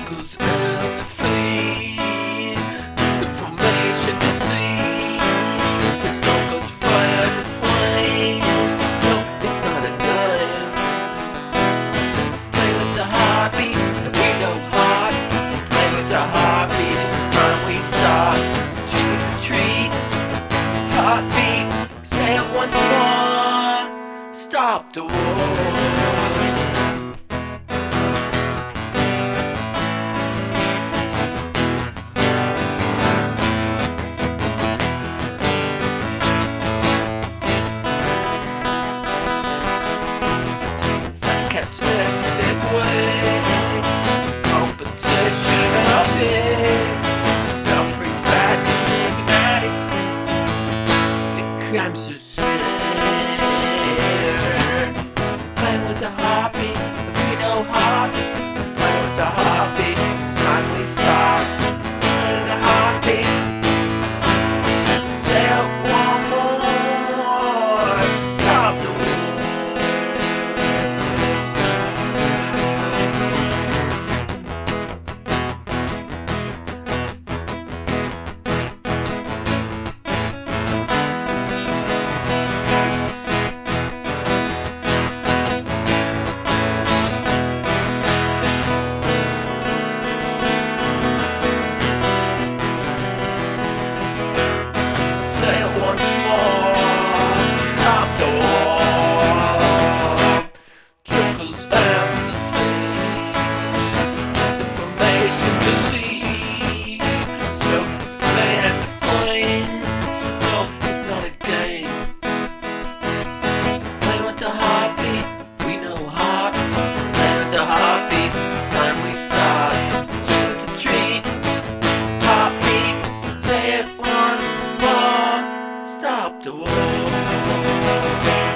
Circles and flee, misinformation to see. The smoke goes fire and flames. No, it's not a gun. Play with the heartbeat, if we know heart. Play with the heartbeat, it's time we start. Treat the treat, heartbeat. Say it once more. Stop the war. I'm so scared. Playing with the heartbeat, but we know heart. Playing with the heartbeat, time we start. Playing with the heartbeat. Say it one more. Stop the war. The heartbeat, we know heart. Play with the heartbeat, time we start. Treat the treat, heartbeat. Say it once more. Stop the war.